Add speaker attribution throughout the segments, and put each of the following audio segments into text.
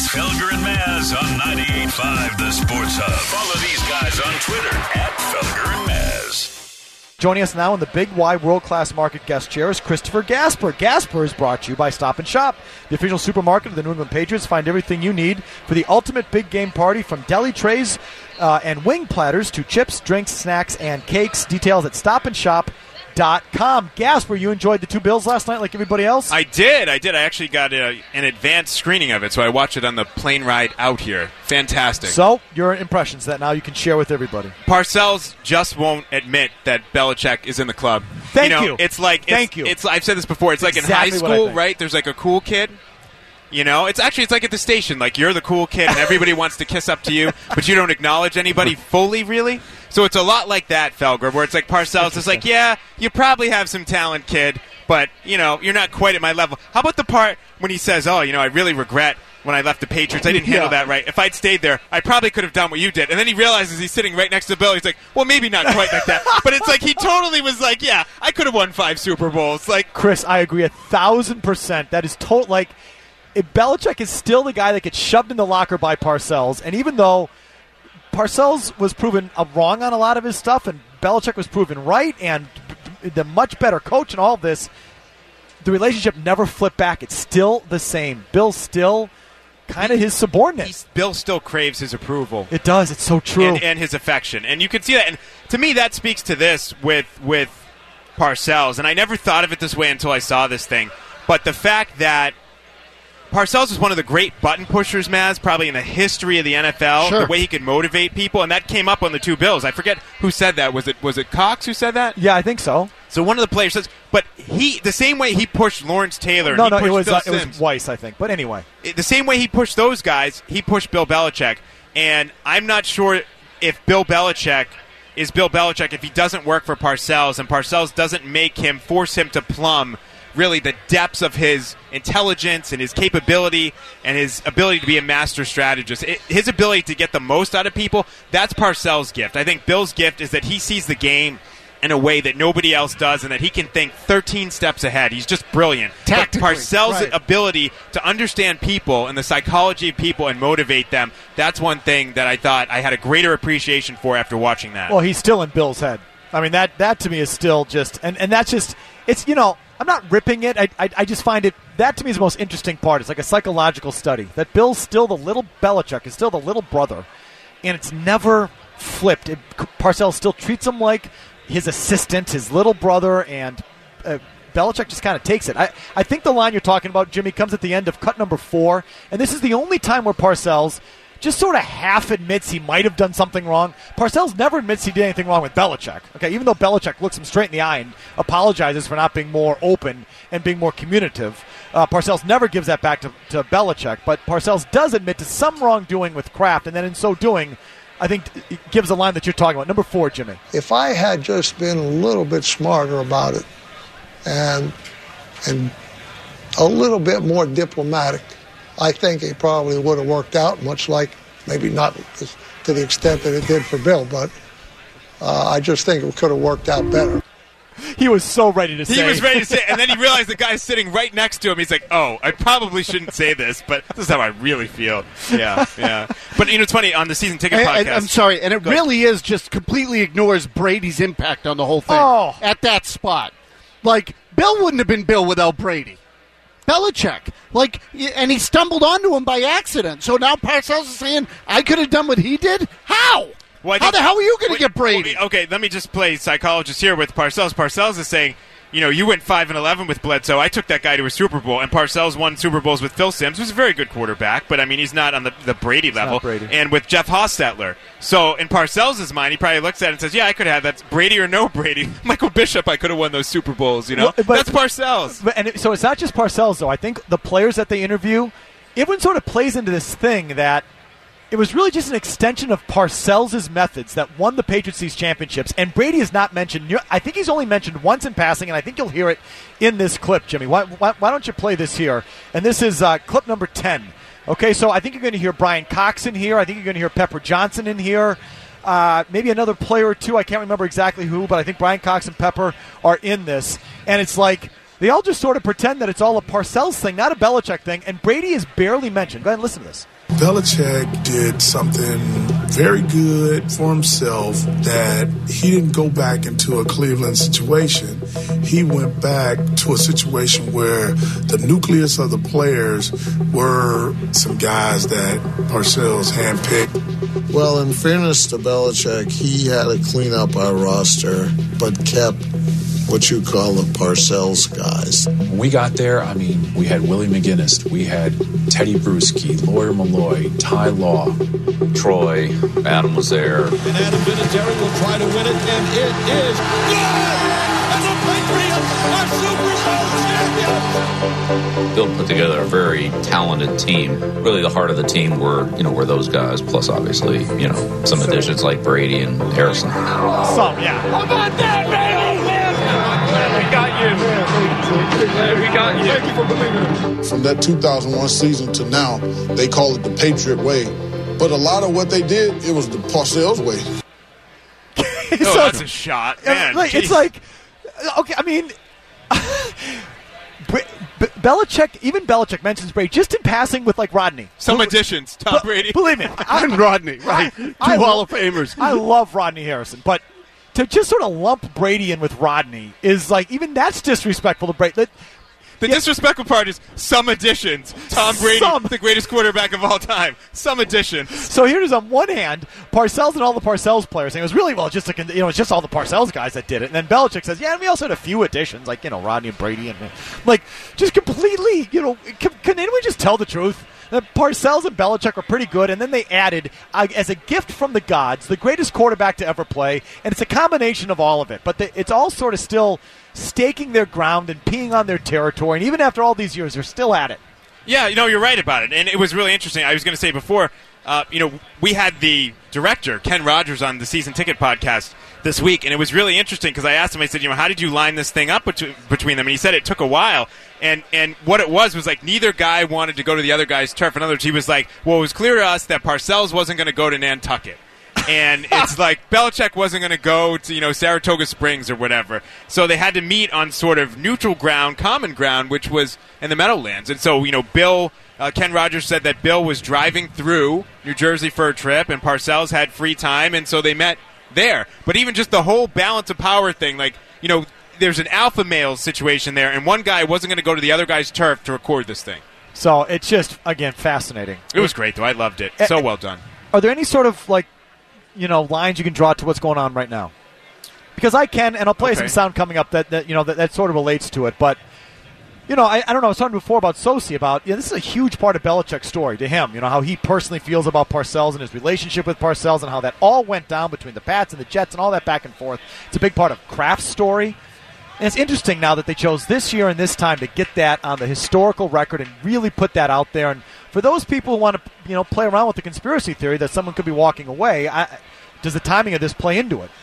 Speaker 1: It's Felger and Maz on 98.5 The Sports Hub. Follow these guys on Twitter @Felger and Maz.
Speaker 2: Joining us now in the Big Y World Class Market guest chair is Christopher Gasper. Gasper is brought to you by Stop and Shop, the official supermarket of the New England Patriots. Find everything you need for the ultimate big game party, from deli trays and wing platters to chips, drinks, snacks, and cakes. Details at stopandshop.com. Gasper, you enjoyed the two Bills last night like everybody else?
Speaker 3: I did. I actually got an advanced screening of it, so I watched it on the plane ride out here. Fantastic.
Speaker 2: So, your impressions that now you can share with everybody.
Speaker 3: Parcells just won't admit that Belichick is in the club.
Speaker 2: Thank you.
Speaker 3: It's like
Speaker 2: Thank you.
Speaker 3: I've said this before. It's like
Speaker 2: exactly
Speaker 3: in high school, right? There's like a cool kid. It's like at the station. Like, you're the cool kid, and everybody wants to kiss up to you, but you don't acknowledge anybody fully, really. So it's a lot like that, Felger, where it's like Parcells is like, yeah, you probably have some talent, kid, but, you're not quite at my level. How about the part when he says, I really regret when I left the Patriots. I didn't handle that right. If I'd stayed there, I probably could have done what you did. And then he realizes he's sitting right next to Bill. He's like, well, maybe not quite like that. But it's like he totally was like, yeah, I could have won 5 Super Bowls. Like,
Speaker 2: Chris, I agree 1,000%. That is total. Like, if Belichick is still the guy that gets shoved in the locker by Parcells, and even though Parcells was proven wrong on a lot of his stuff, and Belichick was proven right, and the much better coach and all of this, the relationship never flipped back. It's still the same. Bill's still kind of his subordinate.
Speaker 3: Bill still craves his approval.
Speaker 2: It does. It's so true.
Speaker 3: And his affection. And you can see that. And to me, that speaks to this with Parcells. And I never thought of it this way until I saw this thing. But the fact that Parcells is one of the great button pushers, Maz, probably in the history of the NFL.
Speaker 4: Sure.
Speaker 3: The way he could motivate people, and that came up on the two Bills. I forget who said that. Was it Cox who said that?
Speaker 2: Yeah, I think so.
Speaker 3: So one of the players says, but the same way he pushed Lawrence Taylor.
Speaker 2: No,
Speaker 3: it
Speaker 2: was Weiss, I think. But anyway,
Speaker 3: the same way he pushed those guys, he pushed Bill Belichick, and I'm not sure if Bill Belichick is Bill Belichick if he doesn't work for Parcells, and Parcells doesn't force him to plumb really the depths of his intelligence and his capability and his ability to be a master strategist. His ability to get the most out of people, that's Parcells' gift. I think Bill's gift is that he sees the game in a way that nobody else does, and that he can think 13 steps ahead. He's just brilliant.
Speaker 4: Tactically,
Speaker 3: but Parcells'
Speaker 4: right.
Speaker 3: ability to understand people and the psychology of people and motivate them, that's one thing that I thought I had a greater appreciation for after watching that.
Speaker 2: well, he's still in Bill's head. I mean, that to me is still just, and that's just, it's, I'm not ripping it. I just find it, that to me is the most interesting part. It's like a psychological study. That Bill's still the little Belichick, is still the little brother, and it's never flipped. Parcells still treats him like his assistant, his little brother, and Belichick just kind of takes it. I think the line you're talking about, Jimmy, comes at the end of cut number 4, and this is the only time where Parcells just sort of half admits he might have done something wrong. Parcells never admits he did anything wrong with Belichick. Okay, even though Belichick looks him straight in the eye and apologizes for not being more open and being more communicative, Parcells never gives that back to Belichick. But Parcells does admit to some wrongdoing with Kraft, and then in so doing, I think it gives a line that you're talking about. Number 4, Jimmy.
Speaker 5: If I had just been a little bit smarter about it and a little bit more diplomatic, I think it probably would have worked out, much like maybe not to the extent that it did for Bill, but I just think it could have worked out better.
Speaker 2: He was so ready to say.
Speaker 3: He was ready to say it, and then he realized the guy's sitting right next to him. He's like, oh, I probably shouldn't say this, but this is how I really feel. Yeah. But, it's funny, on the Season Ticket podcast.
Speaker 4: I'm sorry, and it really is just completely ignores Brady's impact on the whole thing at that spot. Like, Bill wouldn't have been Bill without Brady. Belichick. And he stumbled onto him by accident. So now Parcells is saying, I could have done what he did? How?
Speaker 3: Well,
Speaker 4: how the hell are you going to get Brady?
Speaker 3: Okay, let me just play psychologist here with Parcells. Parcells is saying, you went 5-11 with Bledsoe. I took that guy to a Super Bowl, and Parcells won Super Bowls with Phil Simms, who's a very good quarterback, but, he's not on the Brady level.
Speaker 2: Brady.
Speaker 3: And with Jeff Hostetler. So in Parcells' mind, he probably looks at it and says, yeah, I could have. That's Brady or no Brady. Michael Bishop, I could have won those Super Bowls, Well, that's Parcells.
Speaker 2: So it's not just Parcells, though. I think the players that they interview, everyone sort of plays into this thing that it was really just an extension of Parcells' methods that won the Patriots these championships. And Brady is not mentioned. I think he's only mentioned once in passing, and I think you'll hear it in this clip, Jimmy. Why don't you play this here? And this is clip number 10. Okay, so I think you're going to hear Brian Cox in here. I think you're going to hear Pepper Johnson in here. Maybe another player or two. I can't remember exactly who, but I think Brian Cox and Pepper are in this. And it's like they all just sort of pretend that it's all a Parcells thing, not a Belichick thing, and Brady is barely mentioned. Go ahead and listen to this.
Speaker 6: Belichick did something very good for himself that he didn't go back into a Cleveland situation. He went back to a situation where the nucleus of the players were some guys that Parcells handpicked.
Speaker 5: Well, in fairness to Belichick, he had to clean up our roster, but kept what you call the Parcells guys.
Speaker 7: When we got there, I mean, we had Willie McGinnis, we had Teddy Bruschi, Lawyer Malloy, Ty Law, Troy. Adam was there.
Speaker 8: And Adam Vinatieri will try to win it, and it is good! And the Patriots are Super Bowl champions!
Speaker 9: Bill put together a very talented team. Really, the heart of the team were those guys. Plus, obviously, some additions like Brady and Harrison.
Speaker 2: Some, yeah.
Speaker 8: How about that, baby?
Speaker 9: We got you. We got you.
Speaker 8: Thank you for believing it.
Speaker 6: From that 2001 season to now, they call it the Patriot way. But a lot of what they did, it was the Parcells way.
Speaker 3: Oh, that's a shot. Man,
Speaker 2: it's like, okay, I mean, Belichick mentions Brady just in passing with like Rodney.
Speaker 3: Some additions, Tom Brady.
Speaker 2: Believe me.
Speaker 4: And Rodney, right. Two Hall of Famers.
Speaker 2: I love Rodney Harrison, but to just sort of lump Brady in with Rodney is like, even that's disrespectful to Brady.
Speaker 3: The disrespectful part is some additions. Tom Brady, the greatest quarterback of all time. Some additions.
Speaker 2: So here's on one hand, Parcells and all the Parcells players, and it was really, it's just all the Parcells guys that did it. And then Belichick says, yeah, and we also had a few additions, like, Rodney and Brady. And like, just completely, can anyone just tell the truth? Parcells and Belichick are pretty good, and then they added, as a gift from the gods, the greatest quarterback to ever play, and it's a combination of all of it. But it's all sort of still staking their ground and peeing on their territory, and even after all these years, they're still at it.
Speaker 3: Yeah, you're right about it, and it was really interesting. I was going to say before, we had the director, Ken Rogers, on the Season Ticket podcast this week, and it was really interesting because I asked him, I said, how did you line this thing up between them? And he said it took a while, and what it was like neither guy wanted to go to the other guy's turf. In other words, he was like, well, it was clear to us that Parcells wasn't going to go to Nantucket. And it's like Belichick wasn't going to go to, Saratoga Springs or whatever. So they had to meet on sort of neutral ground, common ground, which was in the Meadowlands. And so, Ken Rogers said that Bill was driving through New Jersey for a trip, and Parcells had free time, and so they met there. But even just the whole balance of power thing, there's an alpha male situation there, and one guy wasn't going to go to the other guy's turf to record this thing.
Speaker 2: So it's just, again, fascinating.
Speaker 3: It was great, though. I loved it. So well done. Are
Speaker 2: there any sort of, lines you can draw to what's going on right now? Because I can, and I'll play some sound coming up that sort of relates to it. But, I don't know, I was talking before about Sosi, about, this is a huge part of Belichick's story to him, how he personally feels about Parcells and his relationship with Parcells and how that all went down between the Pats and the Jets and all that back and forth. It's a big part of Kraft's story. And it's interesting now that they chose this year and this time to get that on the historical record and really put that out there. And for those people who want to, play around with the conspiracy theory that someone could be walking away, does the timing of this play into it?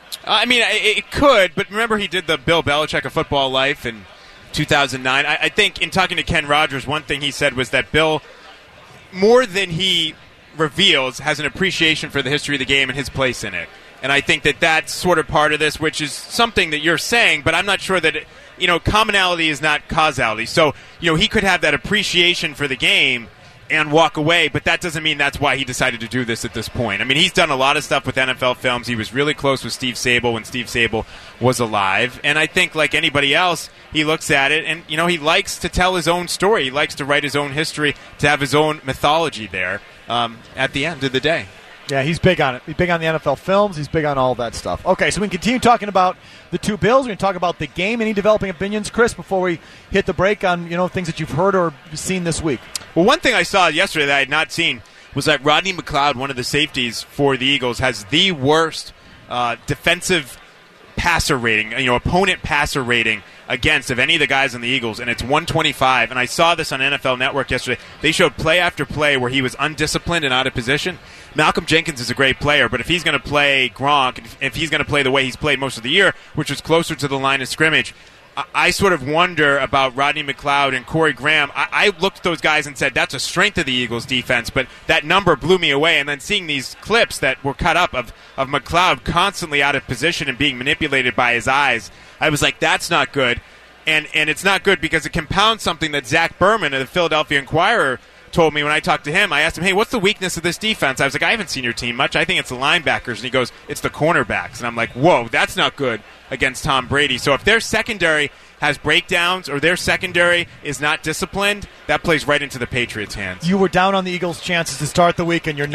Speaker 3: It could, but remember he did the Bill Belichick of Football Life in 2009. I think in talking to Ken Rogers, one thing he said was that Bill, more than he reveals, has an appreciation for the history of the game and his place in it. And I think that that's sort of part of this, which is something that you're saying, but I'm not sure that, commonality is not causality. So, he could have that appreciation for the game and walk away, but that doesn't mean that's why he decided to do this at this point. He's done a lot of stuff with NFL films. He was really close with Steve Sabol when Steve Sabol was alive. And I think, like anybody else, he looks at it and, he likes to tell his own story. He likes to write his own history, to have his own mythology there at the end of the day.
Speaker 2: Yeah, he's big on it. He's big on the NFL films. He's big on all that stuff. Okay, so we can continue talking about the two Bills. We're going to talk about the game. Any developing opinions, Chris, before we hit the break on things that you've heard or seen this week?
Speaker 3: Well, one thing I saw yesterday that I had not seen was that Rodney McLeod, one of the safeties for the Eagles, has the worst defensive passer rating, opponent passer rating against of any of the guys on the Eagles, and it's 125. And I saw this on NFL Network yesterday. They showed play after play where he was undisciplined and out of position. Malcolm Jenkins is a great player, but if he's going to play Gronk, if he's going to play the way he's played most of the year, which was closer to the line of scrimmage, I sort of wonder about Rodney McLeod and Corey Graham. I looked at those guys and said, that's a strength of the Eagles' defense, but that number blew me away. And then seeing these clips that were cut up of McLeod constantly out of position and being manipulated by his eyes, I was like, that's not good. And it's not good because it compounds something that Zach Berman of the Philadelphia Inquirer told me when I talked to him. I asked him, hey, what's the weakness of this defense? I was like, I haven't seen your team much. I think it's the linebackers. And he goes, it's the cornerbacks. And I'm like, whoa, that's not good against Tom Brady. So if their secondary has breakdowns or their secondary is not disciplined, that plays right into the Patriots' hands.
Speaker 2: You were down on the Eagles' chances to start the week, and you're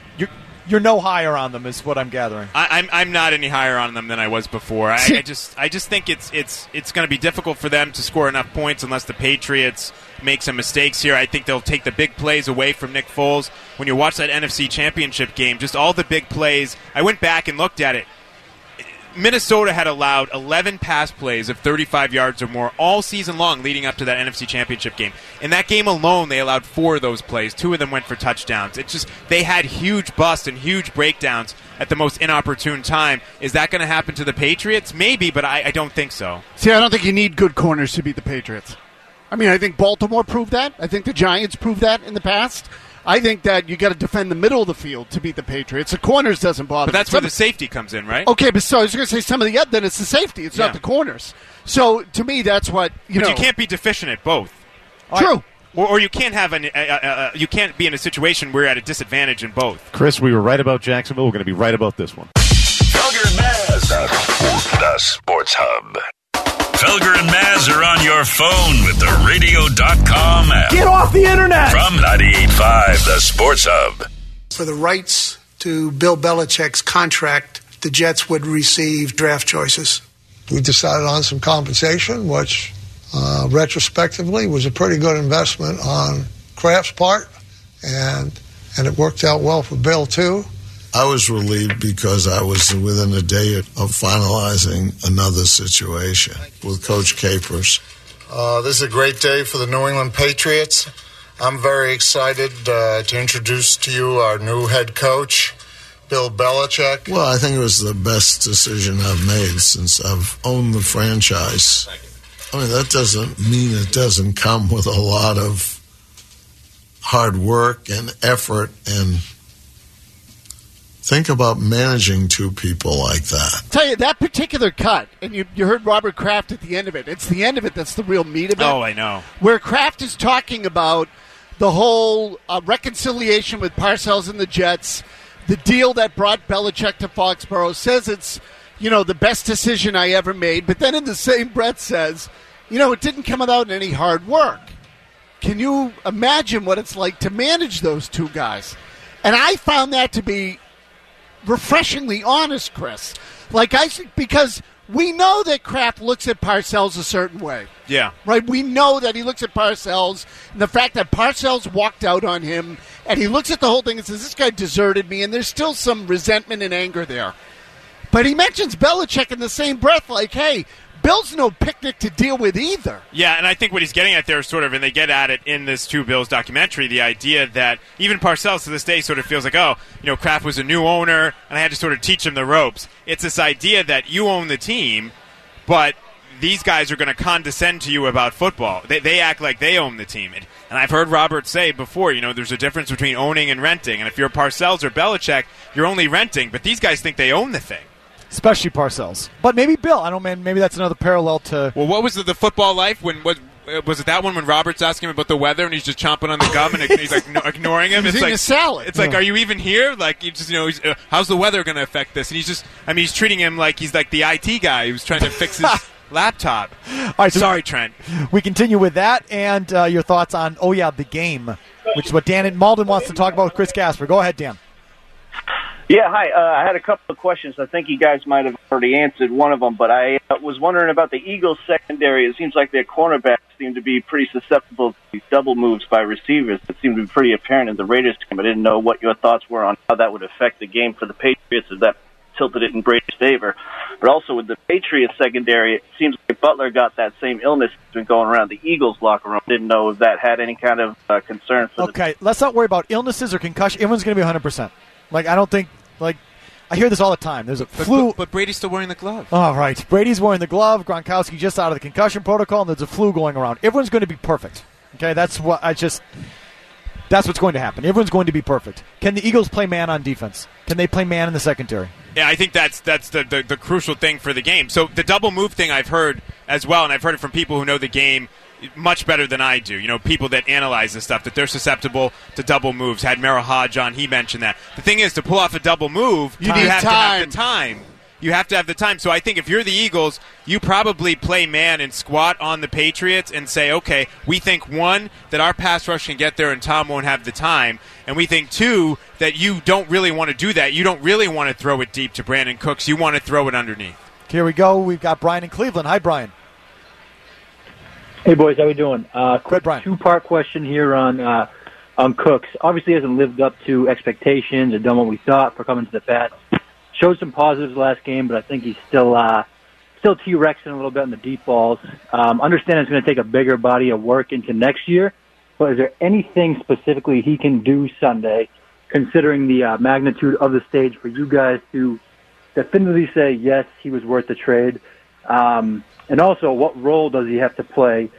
Speaker 2: no higher on them, is what I'm gathering.
Speaker 3: I'm not any higher on them than I was before. I just think it's going to be difficult for them to score enough points unless the Patriots make some mistakes here. I think they'll take the big plays away from Nick Foles. When you watch that NFC Championship game, just all the big plays, I went back and looked at it. Minnesota had allowed 11 pass plays of 35 yards or more all season long leading up to that NFC Championship game. In that game alone, they allowed 4 of those plays. 2 of them went for touchdowns. It's just they had huge busts and huge breakdowns at the most inopportune time. Is that going to happen to the Patriots? Maybe, but I don't think so.
Speaker 4: See, I don't think you need good corners to beat the Patriots. I mean, I think Baltimore proved that. I think the Giants proved that in the past. I think that you got to defend the middle of the field to beat the Patriots. The corners doesn't bother.
Speaker 3: But that's where the safety comes in, right?
Speaker 4: Okay, but so I was going to say some of the then it's the safety. It's not the corners. So to me, that's what you know.
Speaker 3: You can't be deficient at both.
Speaker 4: True.
Speaker 3: Or you can't have you can't be in a situation where you're at a disadvantage in both.
Speaker 10: Chris, we were right about Jacksonville. We're going to be right about this one.
Speaker 1: Felger and Maz, the Sports Hub. Felger and Maz are on your phone with the radio.com app.
Speaker 2: Get off the internet!
Speaker 1: From 98.5, the Sports Hub.
Speaker 11: For the rights to Bill Belichick's contract, the Jets would receive draft choices.
Speaker 5: We decided on some compensation, which retrospectively was a pretty good investment on Kraft's part, and it worked out well for Bill, too.
Speaker 12: I was relieved because I was within a day of finalizing another situation with Coach Capers. This is a great day for the New England Patriots. I'm very excited to introduce to you our new head coach, Bill Belichick. Well, I think it was the best decision I've made since I've owned the franchise. I mean, that doesn't mean it doesn't come with a lot of hard work and effort and think about managing 2 people like that.
Speaker 4: Tell you, that particular cut, and you heard Robert Kraft at the end of it. It's the end of it that's the real meat of it.
Speaker 3: Oh, I know.
Speaker 4: Where Kraft is talking about the whole reconciliation with Parcells and the Jets, the deal that brought Belichick to Foxborough, says it's, the best decision I ever made, but then in the same breath says, it didn't come without any hard work. Can you imagine what it's like to manage those 2 guys? And I found that to be refreshingly honest, Chris. Because we know that Kraft looks at Parcells a certain way.
Speaker 3: Yeah.
Speaker 4: Right? We know that he looks at Parcells and the fact that Parcells walked out on him, and he looks at the whole thing and says, this guy deserted me, and there's still some resentment and anger there. But he mentions Belichick in the same breath, like, hey, Bill's no picnic to deal with either.
Speaker 3: Yeah, and I think what he's getting at there is sort of, and they get at it in this Two Bills documentary, the idea that even Parcells to this day sort of feels like, Kraft was a new owner, and I had to sort of teach him the ropes. It's this idea that you own the team, but these guys are going to condescend to you about football. They act like they own the team. And I've heard Robert say before, there's a difference between owning and renting. And if you're Parcells or Belichick, you're only renting, but these guys think they own the thing.
Speaker 2: Especially Parcells. But maybe Bill. I don't know, maybe that's another parallel to...
Speaker 3: Well, what was the football life? Was it that one when Robert's asking him about the weather and he's just chomping on the gum and he's like ignoring him?
Speaker 4: He's eating a salad.
Speaker 3: It's like, are you even here? Like, you just, how's the weather going to affect this? And he's treating him like he's like the IT guy who's trying to fix his laptop.
Speaker 2: All right, so
Speaker 3: sorry, Trent.
Speaker 2: We continue with that and your thoughts on, the game, which is what Dan Malden wants to talk about with Chris Gasper. Go ahead, Dan.
Speaker 13: Yeah, hi. I had a couple of questions. I think you guys might have already answered one of them, but I was wondering about the Eagles' secondary. It seems like their cornerbacks seem to be pretty susceptible to these double moves by receivers. It seemed to be pretty apparent in the Raiders game. I didn't know what your thoughts were on how that would affect the game for the Patriots, as that tilted it in Brady's favor. But also with the Patriots secondary, it seems like Butler got that same illness that's been going around the Eagles locker room. Didn't know if that had any kind of concern for
Speaker 2: Okay, let's not worry about illnesses or concussion. Everyone's going to be 100%. I don't think, I hear this all the time. There's a flu.
Speaker 3: But Brady's still wearing the glove.
Speaker 2: Oh, right. Brady's wearing the glove. Gronkowski just out of the concussion protocol, and there's a flu going around. Everyone's going to be perfect. Okay, that's what's going to happen. Everyone's going to be perfect. Can the Eagles play man on defense? Can they play man in the secondary?
Speaker 3: Yeah, I think that's the crucial thing for the game. So the double move thing I've heard as well, and I've heard it from people who know the game much better than I do. You know, people that analyze this stuff, that they're susceptible to double moves. Had Merrill Hodge on, he mentioned that. The thing is, to pull off a double move, you have to have the time. You have to have the time. So I think if you're the Eagles, you probably play man and squat on the Patriots and say, okay, we think, one, that our pass rush can get there and Tom won't have the time. And we think, two, that you don't really want to do that. You don't really want to throw it deep to Brandon Cooks. You want to throw it underneath.
Speaker 2: Here we go. We've got Brian in Cleveland. Hi, Brian.
Speaker 14: Hey, boys. How we doing?
Speaker 2: Quick
Speaker 14: two-part question here on Cooks. Obviously, he hasn't lived up to expectations or done what we thought for coming to the Pats. Showed some positives last game, but I think he's still T-Rexing a little bit on the deep balls. Understand it's going to take a bigger body of work into next year, but is there anything specifically he can do Sunday, considering the magnitude of the stage, for you guys to definitively say, yes, he was worth the trade? And also, what role does he have to play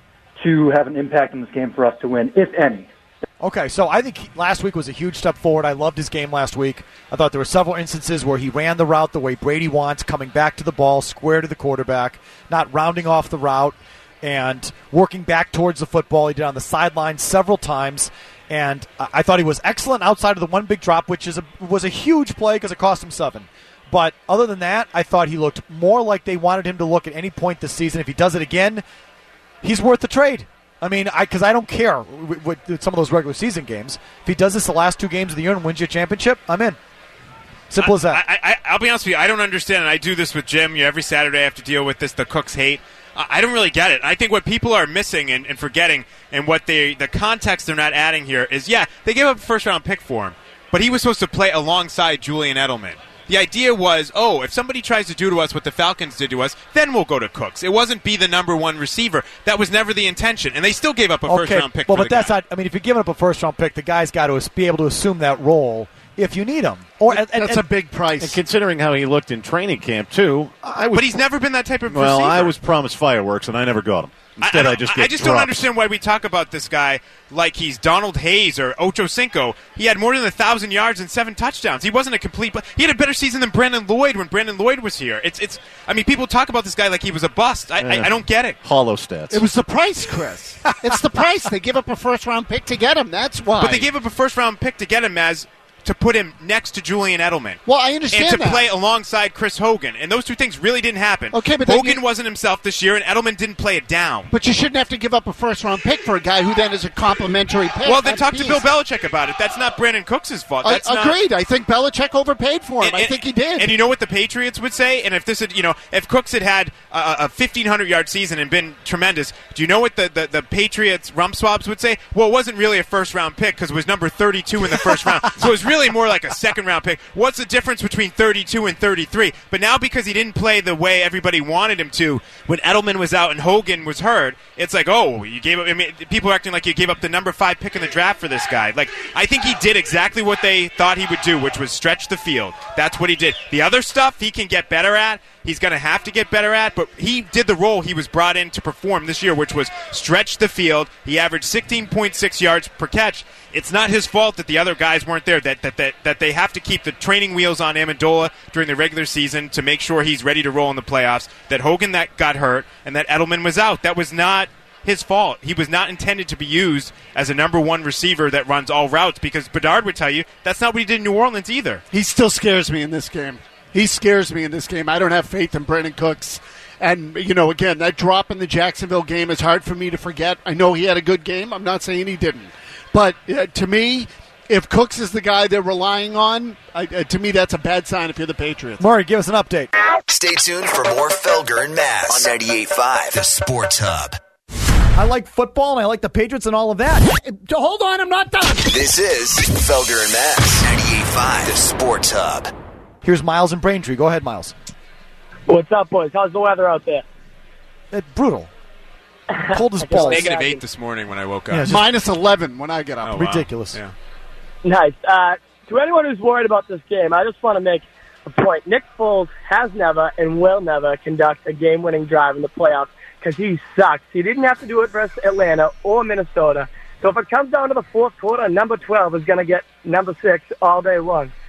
Speaker 14: to have an impact in this game for us to win, if any?
Speaker 2: Okay, so I think last week was a huge step forward. I loved his game last week. I thought there were several instances where he ran the route the way Brady wants, coming back to the ball, square to the quarterback, not rounding off the route, and working back towards the football. He did on the sideline several times, and I thought he was excellent outside of the one big drop, which was a huge play because it cost him 7. But other than that, I thought he looked more like they wanted him to look at any point this season. If he does it again, he's worth the trade. I mean, because I don't care with some of those regular season games. If he does this the last 2 games of the year and wins you a championship, I'm in. Simple as that.
Speaker 3: I'll be honest with you. I don't understand, and I do this with Jim. Every Saturday I have to deal with this, the Cooks hate. I don't really get it. I think what people are missing and forgetting, and what the context they're not adding here is, yeah, they gave up a first-round pick for him, but he was supposed to play alongside Julian Edelman. The idea was, if somebody tries to do to us what the Falcons did to us, then we'll go to Cooks. It wasn't be the number one receiver. That was never the intention, and they still gave up a first-round pick for the guy.
Speaker 2: But that's not – I mean, if you're giving up a first-round pick, the guy's got to be able to assume that role if you need him.
Speaker 4: That's a big price.
Speaker 10: And considering how he looked in training camp, too.
Speaker 3: But he's never been that type of receiver.
Speaker 10: Well, I was promised fireworks, and I never got them. Instead, I just
Speaker 3: don't understand why we talk about this guy like he's Donald Hayes or Ocho Cinco. He had more than 1,000 yards and 7 touchdowns. He wasn't a complete. He had a better season than Brandon Lloyd when Brandon Lloyd was here. It's. I mean, people talk about this guy like he was a bust. I don't get it.
Speaker 10: Hollow stats.
Speaker 4: It was the price, Chris. It's the price. They give up a first-round pick to get him. That's why.
Speaker 3: But they gave up a first-round pick to get him to put him next to Julian Edelman.
Speaker 4: Well, I understand
Speaker 3: and to play alongside Chris Hogan. And those two things really didn't happen.
Speaker 4: Okay, but
Speaker 3: Hogan wasn't himself this year, and Edelman didn't play it down.
Speaker 4: But you shouldn't have to give up a first-round pick for a guy who then is a complimentary pick.
Speaker 3: Well, then talk to Bill Belichick about it. That's not Brandon Cooks' fault.
Speaker 4: Agreed. I think Belichick overpaid for him. I think he did.
Speaker 3: And you know what the Patriots would say? And if this had, if Cooks had a 1,500-yard season and been tremendous, do you know what the Patriots rump swabs would say? Well, it wasn't really a first-round pick because it was number 32 in the first round. So it was really more like a second-round pick. What's the difference between 32 and 33? But now because he didn't play the way everybody wanted him to, when Edelman was out and Hogan was hurt, it's like, you gave up. I mean, people are acting like you gave up the number 5 pick in the draft for this guy. Like, I think he did exactly what they thought he would do, which was stretch the field. That's what he did. The other stuff he can get better at. He's going to have to get better at, but he did the role he was brought in to perform this year, which was stretch the field. He averaged 16.6 yards per catch. It's not his fault that the other guys weren't there, that they have to keep the training wheels on Amendola during the regular season to make sure he's ready to roll in the playoffs, that Hogan that got hurt, and that Edelman was out. That was not his fault. He was not intended to be used as a number 1 receiver that runs all routes, because Bedard would tell you that's not what he did in New Orleans either.
Speaker 4: He still scares me in this game. He scares me in this game. I don't have faith in Brandon Cooks. And, again, that drop in the Jacksonville game is hard for me to forget. I know he had a good game. I'm not saying he didn't. But to me, if Cooks is the guy they're relying on, to me that's a bad sign if you're the Patriots.
Speaker 2: Murray, give us an update.
Speaker 15: Stay tuned for more Felger and Mazz on 98.5, the Sports Hub.
Speaker 2: I like football, and I like the Patriots and all of that.
Speaker 4: Hold on, I'm not done.
Speaker 15: This is Felger and Mazz, 98.5, the Sports Hub.
Speaker 2: Here's Miles in Braintree. Go ahead, Miles.
Speaker 16: What's up, boys? How's the weather out there?
Speaker 2: Brutal. Cold as balls.
Speaker 3: It was -8 this morning when I woke up.
Speaker 2: Yeah,
Speaker 4: -11 when I get up.
Speaker 3: Oh, wow.
Speaker 2: Ridiculous.
Speaker 3: Yeah.
Speaker 16: Nice. To anyone who's worried about this game, I just want to make a point. Nick Foles has never and will never conduct a game-winning drive in the playoffs because he sucks. He didn't have to do it versus Atlanta or Minnesota. So if it comes down to the fourth quarter, number 12 is going to get number 6 all day long.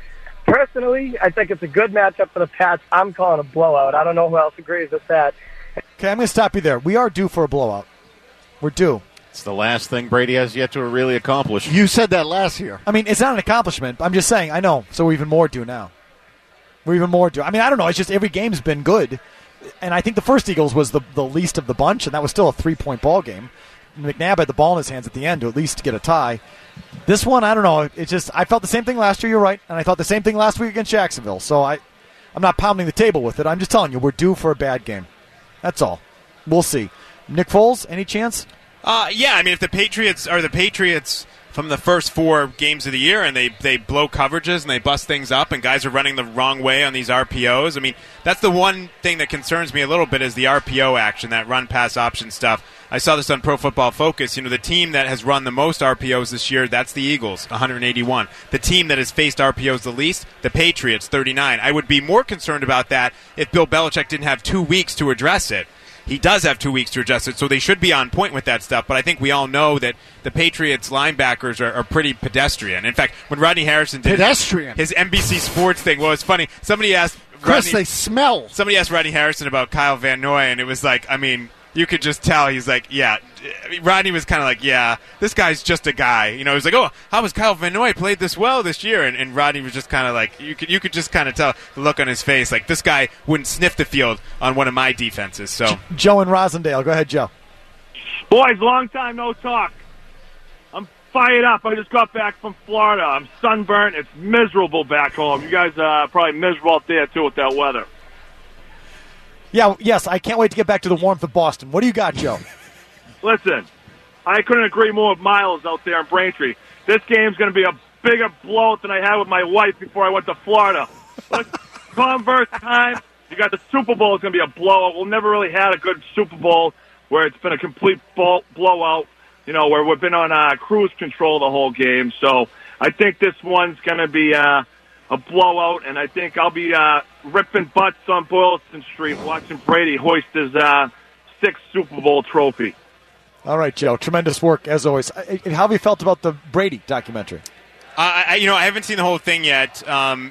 Speaker 16: Personally, I think it's a good matchup for the Pats. I'm calling a blowout. I don't know who else agrees with that.
Speaker 2: Okay, I'm going to stop you there. We are due for a blowout. We're due.
Speaker 10: It's the last thing Brady has yet to really accomplish.
Speaker 4: You said that last year.
Speaker 2: I mean, it's not an accomplishment. I'm just saying, I know. So we're even more due now. We're even more due. I mean, I don't know. It's just every game's been good. And I think the first Eagles was the least of the bunch, and that was still a 3-point ball game. McNabb had the ball in his hands at the end to at least get a tie. This one, I don't know. It's just, I felt the same thing last year, you're right, and I thought the same thing last week against Jacksonville. So I'm not pounding the table with it. I'm just telling you, we're due for a bad game. That's all. We'll see. Nick Foles, any chance?
Speaker 3: Yeah, I mean, if the Patriots are the Patriots from the first 4 games of the year and they blow coverages and they bust things up and guys are running the wrong way on these RPOs, I mean, that's the one thing that concerns me a little bit is the RPO action, that run-pass option stuff. I saw this on Pro Football Focus. You know, the team that has run the most RPOs this year, that's the Eagles, 181. The team that has faced RPOs the least, the Patriots, 39. I would be more concerned about that if Bill Belichick didn't have 2 weeks to address it. He does have 2 weeks to address it, so they should be on point with that stuff. But I think we all know that the Patriots linebackers are pretty pedestrian. In fact, when Rodney Harrison did his NBC Sports thing, well, it's funny. Somebody asked
Speaker 4: Chris, they smell.
Speaker 3: Somebody asked Rodney Harrison about Kyle Van Noy, and it was like, I mean, you could just tell he's like, yeah. I mean, Rodney was kind of like, yeah, this guy's just a guy. You know, he was like, oh, how was Kyle Van Noy played this well this year? And Rodney was just kind of like, you could just kind of tell the look on his face, like this guy wouldn't sniff the field on one of my defenses. So
Speaker 2: Joe and Rosendale, go ahead, Joe.
Speaker 17: Boys, long time no talk. I'm fired up. I just got back from Florida. I'm sunburnt. It's miserable back home. You guys are probably miserable out there too with that weather.
Speaker 2: Yeah, yes, I can't wait to get back to the warmth of Boston. What do you got, Joe?
Speaker 17: Listen, I couldn't agree more with Miles out there in Braintree. This game's going to be a bigger blowout than I had with my wife before I went to Florida. Converse time, you got the Super Bowl is going to be a blowout. We've never really had a good Super Bowl where it's been a complete blowout, you know, where we've been on cruise control the whole game. So I think this one's going to be a blowout, and I think I'll be ripping butts on Boylston Street watching Brady hoist his 6th Super Bowl trophy.
Speaker 2: All right, Joe. Tremendous work, as always. How have you felt about the Brady documentary?
Speaker 3: I haven't seen the whole thing yet.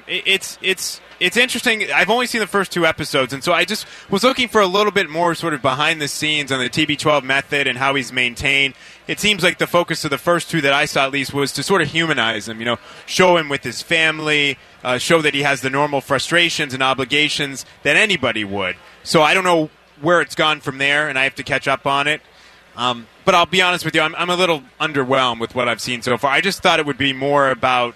Speaker 3: It's interesting. I've only seen the first 2 episodes, and so I just was looking for a little bit more sort of behind the scenes on the TB12 method and how he's maintained. It seems like the focus of the first 2 that I saw, at least, was to sort of humanize him, you know, show him with his family, show that he has the normal frustrations and obligations that anybody would. So I don't know where it's gone from there, and I have to catch up on it. But I'll be honest with you, I'm a little underwhelmed with what I've seen so far. I just thought it would be more about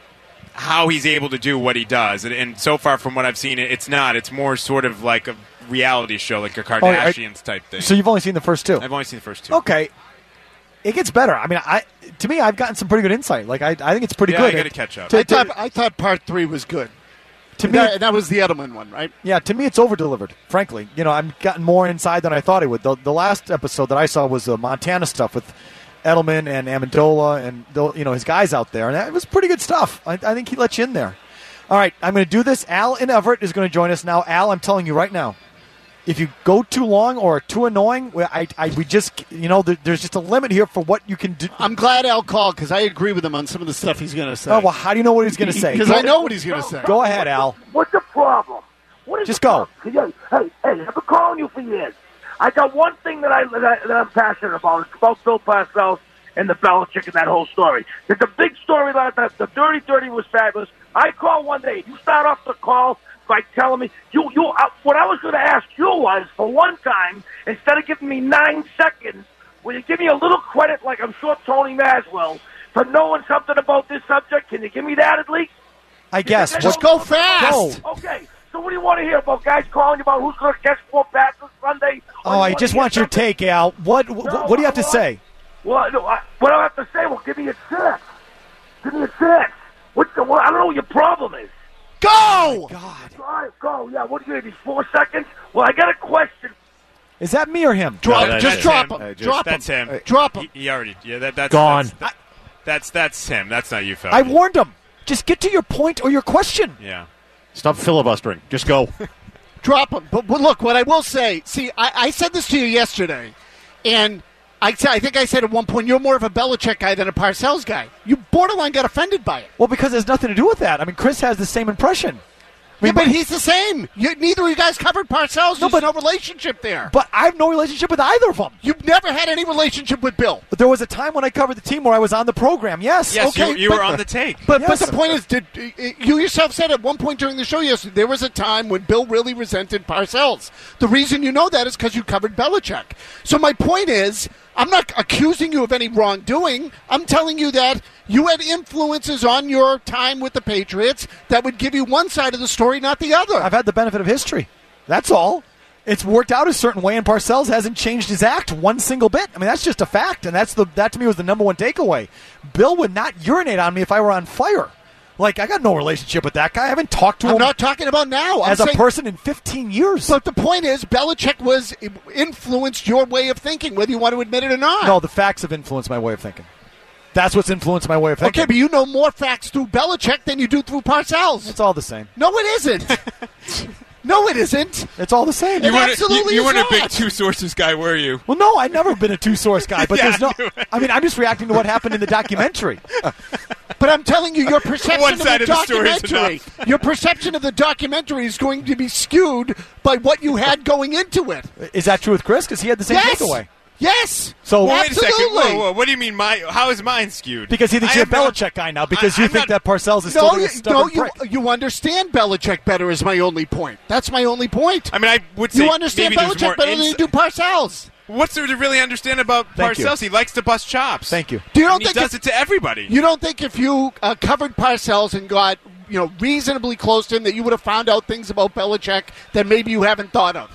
Speaker 3: how he's able to do what he does. And so far from what I've seen, it's not. It's more sort of like a reality show, like a Kardashians type thing.
Speaker 2: So you've only seen the first 2?
Speaker 3: I've only seen the first 2.
Speaker 2: Okay. It gets better. I mean, to me, I've gotten some pretty good insight. Like, I think it's pretty good.
Speaker 3: I got to catch up.
Speaker 4: I thought part 3 was good. To me, that was the Edelman one, right?
Speaker 2: Yeah, to me, it's over-delivered, frankly. You know, I've gotten more inside than I thought it would. The last episode that I saw was the Montana stuff with Edelman and Amendola and, you know, his guys out there. And that was pretty good stuff. I think he let you in there. All right, I'm going to do this. Al in Everett is going to join us now. Al, I'm telling you right now, if you go too long or too annoying, we just, you know, there's just a limit here for what you can do.
Speaker 4: I'm glad Al called because I agree with him on some of the stuff he's going to say.
Speaker 2: Oh, well, how do you know what he's going to say?
Speaker 4: Because I know what he's going to say.
Speaker 2: Go ahead, Al.
Speaker 18: What's the problem? What is
Speaker 2: just go.
Speaker 18: Hey, I've been calling you for years. I got one thing that I'm passionate about. It's about Bill Parcells and the Belichick and that whole story. It's a big story. The Dirty 30 was fabulous. I called one day. You start off the call by telling me what I was going to ask you was, for one time, instead of giving me 9 seconds, will you give me a little credit, like I'm sure Tony Maz will, for knowing something about this subject? Can you give me that at least?
Speaker 2: I guess.
Speaker 4: Just go fast.
Speaker 2: Go.
Speaker 18: Okay. So what do you want to hear about? Guys calling you about who's going to catch 4 passes Sunday?
Speaker 2: Oh, I just want your take, Al. What do you have to say?
Speaker 18: Well, what do I have to say? Well, give me a 6. Give me a 6. I don't know what your problem is.
Speaker 4: Go!
Speaker 2: Oh, God.
Speaker 18: All right, go. Yeah, what do you need, 4 seconds? Well, I got a question.
Speaker 2: Is that me or him?
Speaker 4: Drop him.
Speaker 3: That's him.
Speaker 4: Drop him.
Speaker 3: He already. Yeah, that's
Speaker 2: gone.
Speaker 3: That's him. That's not you, Phil.
Speaker 2: I warned him. Just get to your point or your question.
Speaker 3: Yeah.
Speaker 10: Stop filibustering. Just go.
Speaker 4: Drop him. But look, what I will say, I said this to you yesterday, and I think I said at one point, you're more of a Belichick guy than a Parcells guy. You borderline got offended by it.
Speaker 2: Well, because it has nothing to do with that. I mean, Chris has the same impression.
Speaker 4: But he's the same. Neither of you guys covered Parcells. There's no relationship there.
Speaker 2: But I have no relationship with either of them.
Speaker 4: You've never had any relationship with Bill.
Speaker 2: But there was a time when I covered the team where I was on the program, yes.
Speaker 3: Yes, okay, you were on the take.
Speaker 4: But the point is, you yourself said at one point during the show yesterday, there was a time when Bill really resented Parcells. The reason you know that is because you covered Belichick. So my point is, I'm not accusing you of any wrongdoing. I'm telling you that you had influences on your time with the Patriots that would give you one side of the story, not the other.
Speaker 2: I've had the benefit of history. That's all. It's worked out a certain way, and Parcells hasn't changed his act one single bit. I mean, that's just a fact, and that to me was the number one takeaway. Bill would not urinate on me if I were on fire. Like, I got no relationship with that guy. I haven't talked to him.
Speaker 4: I'm not talking about now.
Speaker 2: As a person in 15 years.
Speaker 4: But the point is, Belichick influenced your way of thinking, whether you want to admit it or not.
Speaker 2: No, the facts have influenced my way of thinking. That's what's influenced my way of thinking.
Speaker 4: Okay, but you know more facts through Belichick than you do through Parcells.
Speaker 2: It's all the same.
Speaker 4: No, it isn't. No, it isn't.
Speaker 2: It's all the same.
Speaker 3: You weren't a big two sources guy, were you?
Speaker 2: Well, no, I've never been a two source guy. But there's no. I mean, I'm just reacting to what happened in the documentary.
Speaker 4: But I'm telling you, your perception of the documentary, your perception of the documentary is going to be skewed by what you had going into it.
Speaker 2: Is that true with Chris? Because he had the same takeaway.
Speaker 4: Yes.
Speaker 2: So
Speaker 3: wait a second. Whoa. What do you mean? How is mine skewed?
Speaker 2: Because he thinks you're a Belichick guy now. Because you think that Parcells is still a stubborn prick.
Speaker 4: You understand Belichick better. Is my only point. That's my only point.
Speaker 3: I mean, I would say
Speaker 4: you understand
Speaker 3: maybe
Speaker 4: Belichick better than you do Parcells.
Speaker 3: What's there to really understand about Parcells? He likes to bust chops.
Speaker 2: Thank you.
Speaker 4: Do you don't think
Speaker 3: he does it to everybody?
Speaker 4: You don't think if you covered Parcells and got reasonably close to him that you would have found out things about Belichick that maybe you haven't thought of?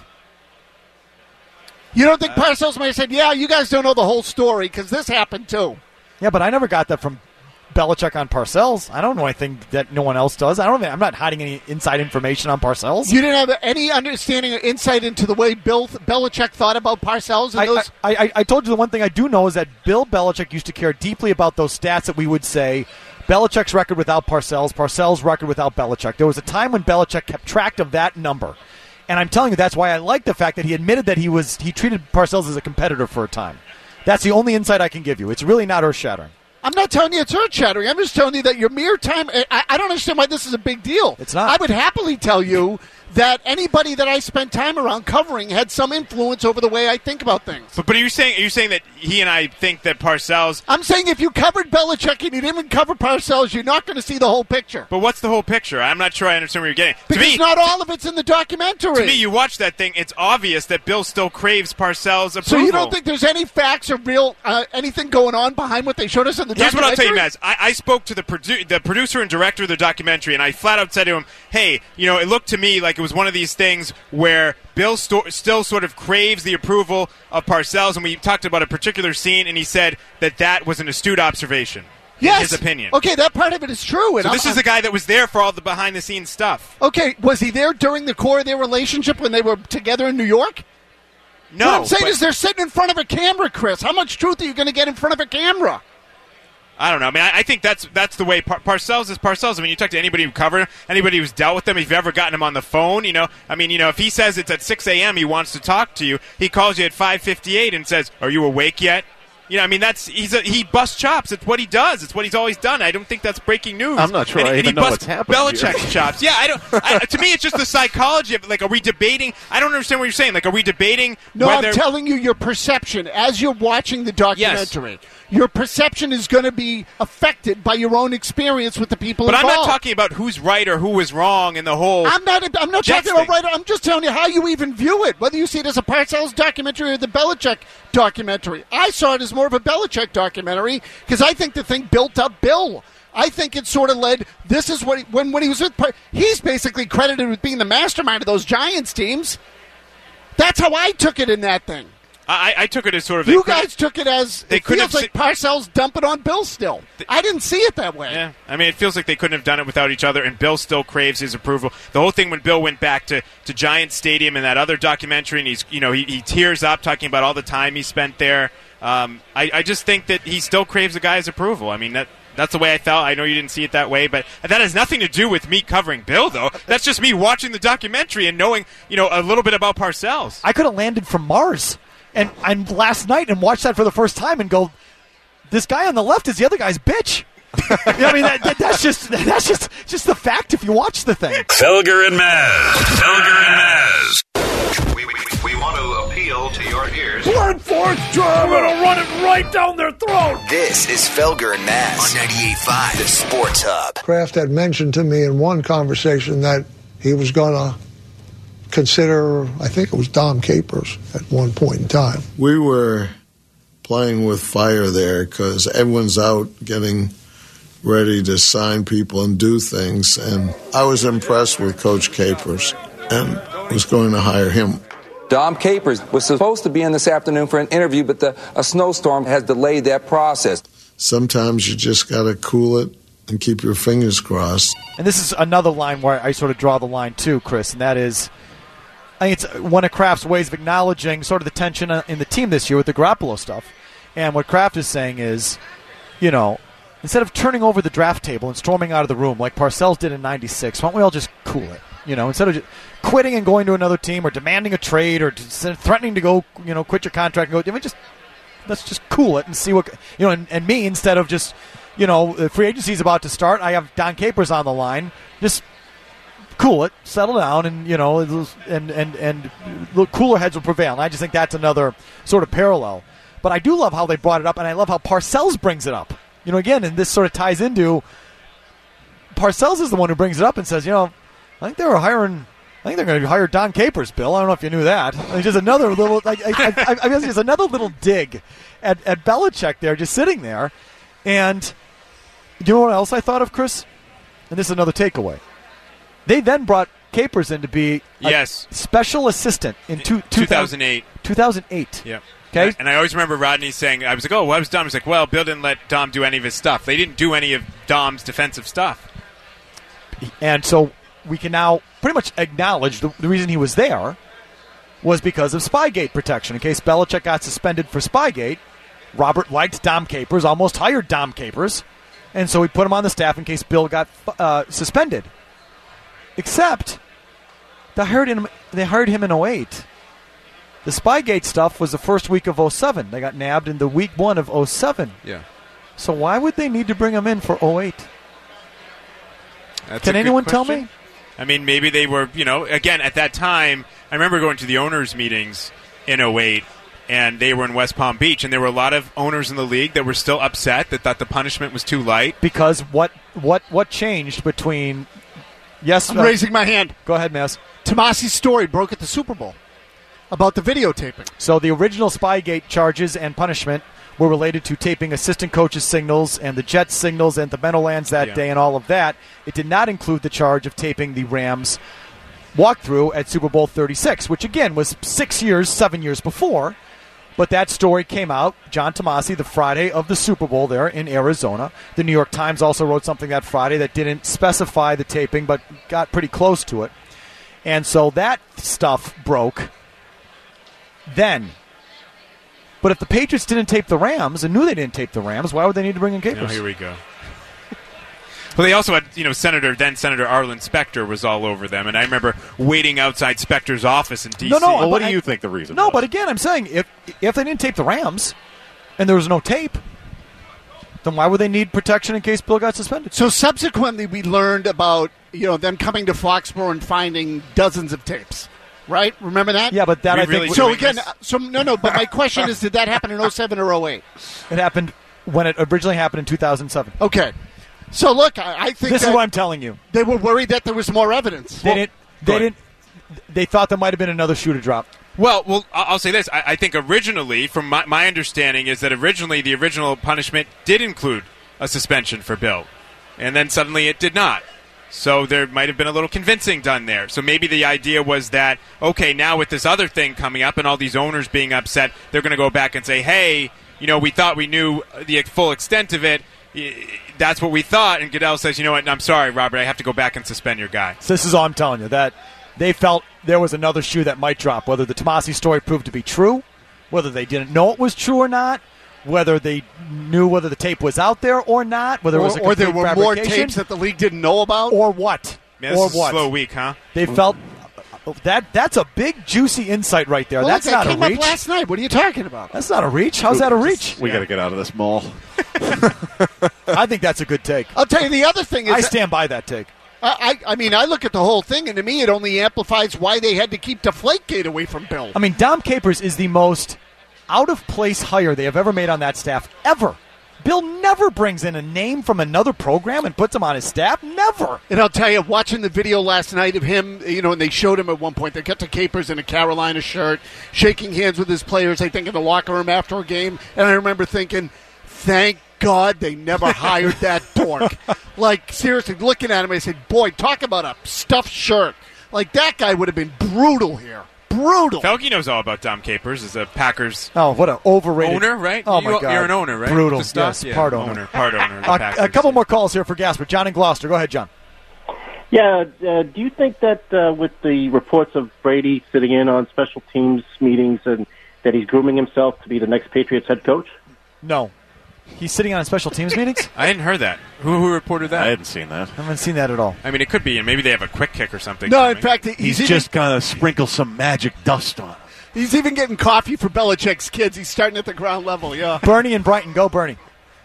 Speaker 4: You don't think Parcells might have said, yeah, you guys don't know the whole story because this happened too?
Speaker 2: Yeah, but I never got that from Belichick on Parcells. I don't know anything that no one else does. I'm not hiding any inside information on Parcells.
Speaker 4: You didn't have any understanding or insight into the way Belichick thought about Parcells?
Speaker 2: I told you the one thing I do know is that Bill Belichick used to care deeply about those stats that we would say, Belichick's record without Parcells, Parcells' record without Belichick. There was a time when Belichick kept track of that number. And I'm telling you, that's why I like the fact that he admitted that he treated Parcells as a competitor for a time. That's the only insight I can give you. It's really not earth-shattering.
Speaker 4: I'm not telling you it's earth-shattering. I'm just telling you that your mere time... I don't understand why this is a big deal.
Speaker 2: It's not.
Speaker 4: I would happily tell you that anybody that I spent time around covering had some influence over the way I think about things.
Speaker 3: But are you saying that he and I think that Parcells...
Speaker 4: I'm saying if you covered Belichick and you didn't even cover Parcells, you're not going to see the whole picture.
Speaker 3: But what's the whole picture? I'm not sure I understand where you're getting.
Speaker 4: Because not all of it's in the documentary.
Speaker 3: To me, you watch that thing, it's obvious that Bill still craves Parcells' approval.
Speaker 4: So you don't think there's any facts or real anything going on behind what they showed us in the documentary?
Speaker 3: Here's what I'll tell you, Maz. I spoke to the producer and director of the documentary, and I flat out said to him, hey, it looked to me like it was one of these things where Bill still sort of craves the approval of Parcells, and we talked about a particular scene, and he said that was an astute observation.
Speaker 4: Yes.
Speaker 3: In his opinion.
Speaker 4: Okay, that part of it is true.
Speaker 3: So this is the guy that was there for all the behind-the-scenes stuff.
Speaker 4: Okay, was he there during the core of their relationship when they were together in New York?
Speaker 3: No.
Speaker 4: What I'm saying is they're sitting in front of a camera, Chris. How much truth are you going to get in front of a camera?
Speaker 3: I don't know. I mean, I think that's the way Parcells is Parcells. I mean, you talk to anybody who covered him, anybody who's dealt with him, if you've ever gotten him on the phone, if he says it's at 6 a.m. he wants to talk to you, he calls you at 5:58 and says, are you awake yet? He busts chops. It's what he does. It's what he's always done. I don't think that's breaking news.
Speaker 10: I'm not sure I even know what's happening.
Speaker 3: Belichick's chops. Yeah, to me, it's just the psychology of are we debating? I don't understand what you're saying. Are we debating?
Speaker 4: No, I'm telling you your perception as you're watching the documentary. Yes. Your perception is going to be affected by your own experience with the people involved.
Speaker 3: But I'm not talking about who's right or who was wrong in the whole.
Speaker 4: I'm not talking about right. I'm just telling you how you even view it, whether you see it as a Parcells documentary or the Belichick documentary. I saw it as more of a Belichick documentary because I think the thing built up Bill. I think it sort of led. This is what when he was with. He's basically credited with being the mastermind of those Giants teams. That's how I took it in that thing.
Speaker 3: I took it as sort of...
Speaker 4: You guys took it as... It feels like Parcells dumping on Bill still. I didn't see it that way.
Speaker 3: Yeah. I mean, it feels like they couldn't have done it without each other, and Bill still craves his approval. The whole thing when Bill went back to Giants Stadium in that other documentary, and he tears up talking about all the time he spent there. I just think that he still craves the guy's approval. I mean, that's the way I felt. I know you didn't see it that way, but that has nothing to do with me covering Bill, though. That's just me watching the documentary and knowing, a little bit about Parcells.
Speaker 2: I could have landed from Mars. and last night and watched that for the first time and go, this guy on the left is the other guy's bitch. I mean, that's just the fact if you watch the thing.
Speaker 1: Felger and Maz.
Speaker 15: We want to appeal to your ears.
Speaker 8: Blunt force drive, I'm going to run it right down their throat.
Speaker 15: This is Felger and Maz on 98.5, the Sports Hub.
Speaker 5: Kraft had mentioned to me in one conversation that he was going to consider, I think it was Dom Capers at one point in time.
Speaker 12: We were playing with fire there because everyone's out getting ready to sign people and do things. And I was impressed with Coach Capers and was going to hire him.
Speaker 19: Dom Capers was supposed to be in this afternoon for an interview, but a snowstorm has delayed that process.
Speaker 12: Sometimes you just got to cool it and keep your fingers crossed.
Speaker 2: And this is another line where I sort of draw the line too, Chris, and that is, I think it's one of Kraft's ways of acknowledging sort of the tension in the team this year with the Garoppolo stuff. And what Kraft is saying is, instead of turning over the draft table and storming out of the room like Parcells did in '96, why don't we all just cool it? Instead of just quitting and going to another team or demanding a trade or threatening to go, quit your contract and go, let's just cool it and see what, and me, instead of just, the free agency is about to start, I have Don Capers on the line, just cool it, settle down, and, and the cooler heads will prevail. And I just think that's another sort of parallel. But I do love how they brought it up, and I love how Parcells brings it up. Again, and this sort of ties into Parcells is the one who brings it up and says, I think they're going to hire Don Capers, Bill. I don't know if you knew that. It's just another little, I guess it's another little dig at Belichick there, just sitting there. And do you know what else I thought of, Chris? And this is another takeaway. They then brought Capers in to be a special assistant in
Speaker 3: 2008.
Speaker 2: 2008.
Speaker 3: Yeah.
Speaker 2: Okay.
Speaker 3: And I always remember Rodney saying, I was like, oh, why was Dom? He's like, well, Bill didn't let Dom do any of his stuff. They didn't do any of Dom's defensive stuff.
Speaker 2: And so we can now pretty much acknowledge the reason he was there was because of Spygate protection. In case Belichick got suspended for Spygate, Robert liked Dom Capers, almost hired Dom Capers, and so he put him on the staff in case Bill got suspended. Except they hired him in 08. The Spygate stuff was the first week of 07. They got nabbed in the week 1 of 07.
Speaker 3: Yeah.
Speaker 2: So why would they need to bring him in for 08?
Speaker 3: That's
Speaker 2: Can anyone tell me?
Speaker 3: I mean, maybe they were, again, at that time, I remember going to the owners' meetings in 08, and they were in West Palm Beach, and there were a lot of owners in the league that were still upset, that thought the punishment was too light.
Speaker 2: Because what changed between... Yes,
Speaker 4: I'm raising my hand.
Speaker 2: Go ahead, Mass.
Speaker 4: Tomasi's story broke at the Super Bowl about the videotaping.
Speaker 2: So the original Spygate charges and punishment were related to taping assistant coaches' signals and the Jets' signals and the Meadowlands that day and all of that. It did not include the charge of taping the Rams walkthrough at Super Bowl 36, which, again, was 7 years before. But that story came out, John Tomasi, the Friday of the Super Bowl there in Arizona. The New York Times also wrote something that Friday that didn't specify the taping but got pretty close to it. And so that stuff broke then. But if the Patriots didn't tape the Rams and knew they didn't tape the Rams, why would they need to bring in Capers?
Speaker 3: Oh, here we go. Well, they also had, Senator Arlen Specter was all over them, and I remember waiting outside Specter's office in D.C.
Speaker 10: Well, what do you think the reason was?
Speaker 2: But again, I'm saying, if they didn't tape the Rams and there was no tape, then why would they need protection in case Bill got suspended?
Speaker 4: So subsequently we learned about, them coming to Foxborough and finding dozens of tapes. Right? Remember that?
Speaker 2: Yeah, but that I think...
Speaker 4: So again, but my question is, did that happen in 07 or 08?
Speaker 2: It happened when it originally happened in 2007.
Speaker 4: Okay. So look, I think
Speaker 2: this is what I'm telling you.
Speaker 4: They were worried that there was more evidence.
Speaker 2: They thought there might have been another shoe to drop.
Speaker 3: Well, I'll say this. I think originally, from my understanding, is that originally the original punishment did include a suspension for Bill, and then suddenly it did not. So there might have been a little convincing done there. So maybe the idea was that, okay, now with this other thing coming up and all these owners being upset, they're going to go back and say, hey, we thought we knew the full extent of it. That's what we thought. And Goodell says, you know what, I'm sorry, Robert, I have to go back and suspend your guy.
Speaker 2: So this is all I'm telling you, that they felt there was another shoe that might drop, whether the Tomasi story proved to be true, whether they didn't know it was true or not, whether they knew whether the tape was out there or not, whether it was a complete
Speaker 4: there were more tapes that the league didn't know about,
Speaker 2: or what,
Speaker 3: Man, this is a slow week, huh?
Speaker 2: They felt That's a big, juicy insight right there.
Speaker 4: Well,
Speaker 2: that's not a
Speaker 4: came
Speaker 2: reach.
Speaker 4: Up last night. What are you talking about?
Speaker 2: That's not a reach. How's that a reach?
Speaker 10: We got to get out of this mall.
Speaker 2: I think that's a good take.
Speaker 4: I'll tell you the other thing is
Speaker 2: I stand by that take.
Speaker 4: I mean, I look at the whole thing, and to me, it only amplifies why they had to keep Deflategate away from Bill.
Speaker 2: I mean, Dom Capers is the most out-of-place hire they have ever made on that staff, ever. Bill never brings in a name from another program and puts him on his staff. Never.
Speaker 4: And I'll tell you, watching the video last night of him, and they showed him at one point, they got to Capers in a Carolina shirt, shaking hands with his players, I think, in the locker room after a game. And I remember thinking, thank God they never hired that dork. Like, seriously, looking at him, I said, boy, talk about a stuffed shirt. Like, that guy would have been brutal here. Brutal.
Speaker 3: Felge knows all about Dom Capers as a Packers
Speaker 2: what an overrated
Speaker 3: owner, right?
Speaker 2: Oh, my God.
Speaker 3: You're an owner, right?
Speaker 2: Brutal.
Speaker 3: Yes,
Speaker 2: Yeah, part owner.
Speaker 3: Part owner. of the Packers.
Speaker 2: A couple more calls here for Gasper. John in Gloucester. Go ahead, John.
Speaker 20: Yeah, do you think that with the reports of Brady sitting in on special teams meetings and that he's grooming himself to be the next Patriots head coach?
Speaker 2: No. He's sitting on special teams meetings?
Speaker 3: I hadn't heard that. Who reported that?
Speaker 10: I hadn't seen that.
Speaker 2: I haven't seen that at all.
Speaker 3: I mean, it could be, and maybe they have a quick kick or something.
Speaker 4: No, in fact,
Speaker 10: he's just going to sprinkle some magic dust on him.
Speaker 4: He's even getting coffee for Belichick's kids. He's starting at the ground level, yeah.
Speaker 2: Bernie in Brighton. Go, Bernie.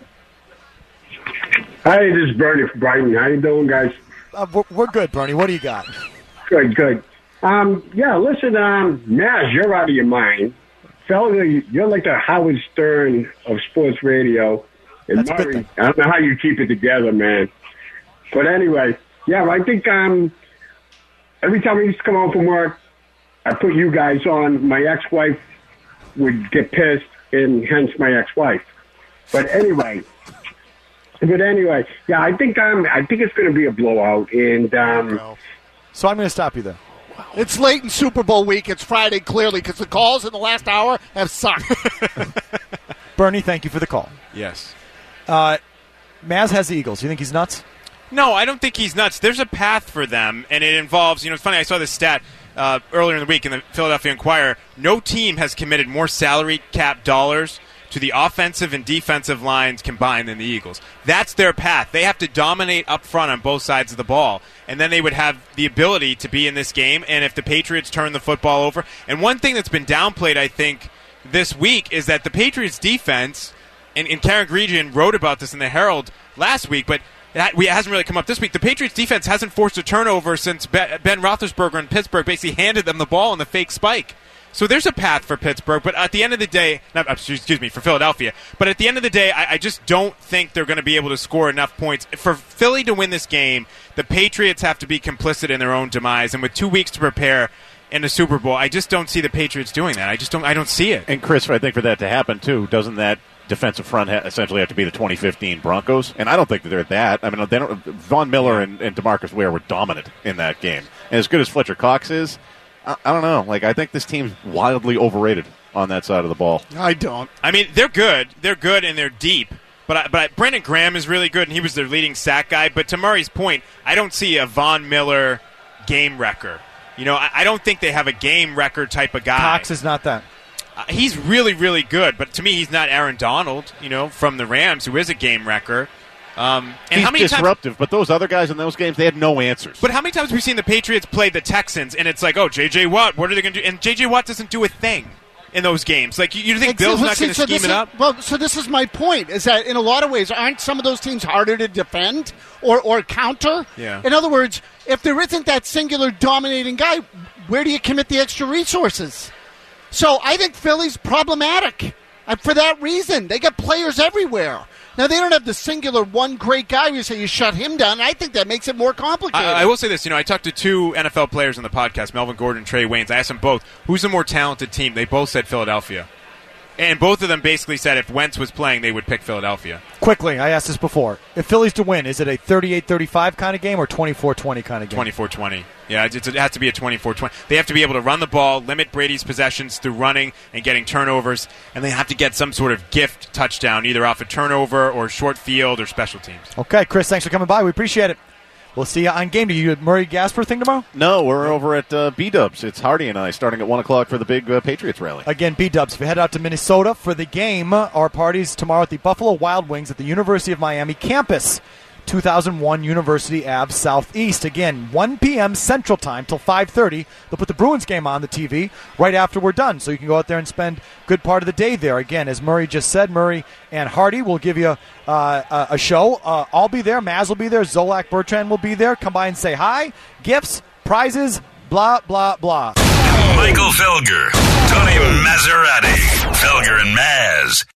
Speaker 21: Hi, this is Bernie from Brighton. How you doing, guys?
Speaker 2: We're good, Bernie. What do you got?
Speaker 21: Good. Yeah, listen, Maz, you're out of your mind. Felge, you're like the Howard Stern of sports radio. And
Speaker 2: That's a good
Speaker 21: Murray,
Speaker 2: thing.
Speaker 21: I don't know how you keep it together, man. But anyway, yeah, I think every time I used to come home from work, I put you guys on. My ex-wife would get pissed, and hence my ex-wife. But anyway, yeah, I think it's going to be a blowout. And
Speaker 2: so I'm going to stop you there.
Speaker 4: It's late in Super Bowl week. It's Friday, clearly, because the calls in the last hour have sucked.
Speaker 2: Bernie, thank you for the call.
Speaker 3: Yes.
Speaker 2: Maz has the Eagles. You think he's nuts?
Speaker 3: No, I don't think he's nuts. There's a path for them, and it involves, it's funny, I saw this stat earlier in the week in the Philadelphia Inquirer. No team has committed more salary cap dollars to the offensive and defensive lines combined than the Eagles. That's their path. They have to dominate up front on both sides of the ball, and then they would have the ability to be in this game, and if the Patriots turn the football over. And one thing that's been downplayed, I think, this week is that the Patriots' defense, and Karen Gregian wrote about this in the Herald last week, but it hasn't really come up this week. The Patriots' defense hasn't forced a turnover since Ben Roethlisberger in Pittsburgh basically handed them the ball in the fake spike. So there's a path for Pittsburgh, but at the end of the day, for Philadelphia. But at the end of the day, I just don't think they're going to be able to score enough points. For Philly to win this game, the Patriots have to be complicit in their own demise, and with 2 weeks to prepare in the Super Bowl, I just don't see the Patriots doing that. I don't see it.
Speaker 10: And Chris, I think for that to happen too, doesn't that defensive front essentially have to be the 2015 Broncos? And I don't think that they're that. I mean, Von Miller and DeMarcus Ware were dominant in that game. And as good as Fletcher Cox is, I don't know. Like, I think this team's wildly overrated on that side of the ball.
Speaker 4: I don't.
Speaker 3: I mean, they're good. They're good and they're deep. But Brandon Graham is really good, and he was their leading sack guy. But to Murray's point, I don't see a Von Miller game wrecker. I don't think they have a game wrecker type of guy.
Speaker 2: Cox is not that.
Speaker 3: He's really, really good, but to me, he's not Aaron Donald, from the Rams, who is a game wrecker. And
Speaker 10: he's
Speaker 3: how many
Speaker 10: disruptive, but those other guys in those games, they had no answers.
Speaker 3: But how many times have we seen the Patriots play the Texans, and it's like, oh, J.J. Watt, what are they going to do? And J.J. Watt doesn't do a thing in those games. Like, you think Bill's not going to scheme it up?
Speaker 4: Well, so this is my point, is that in a lot of ways, aren't some of those teams harder to defend or counter?
Speaker 3: Yeah.
Speaker 4: In other words, if there isn't that singular dominating guy, where do you commit the extra resources? So I think Philly's problematic. And for that reason, they got players everywhere. Now, they don't have the singular one great guy where you say you shut him down. I think that makes it more complicated.
Speaker 3: I will say this. I talked to 2 NFL players on the podcast, Melvin Gordon and Trey Waynes. I asked them both, who's the more talented team? They both said Philadelphia. And both of them basically said if Wentz was playing, they would pick Philadelphia.
Speaker 2: Quickly, I asked this before. If Philly's to win, is it a 38-35 kind of game or 24-20 kind of game?
Speaker 3: 24-20. Yeah, it has to be a 24-20. They have to be able to run the ball, limit Brady's possessions through running and getting turnovers, and they have to get some sort of gift touchdown, either off a turnover or short field or special teams.
Speaker 2: Okay, Chris, thanks for coming by. We appreciate it. We'll see you on game. Do you do Murray Gasper thing tomorrow?
Speaker 10: No, we're over at B-Dubs. It's Hardy and I starting at 1 o'clock for the big Patriots rally.
Speaker 2: Again, B-Dubs. If you head out to Minnesota for the game, our party's tomorrow at the Buffalo Wild Wings at the University of Miami campus. 2001 University Ave Southeast. Again, 1 p.m. Central Time till 5:30. They'll put the Bruins game on the TV right after we're done, so you can go out there and spend a good part of the day there. Again, as Murray just said, Murray and Hardy will give you a show. I'll be there. Maz will be there. Zolak Bertrand will be there. Come by and say hi. Gifts, prizes, blah, blah, blah.
Speaker 1: Michael Felger, Tony Maserati, Felger and Maz.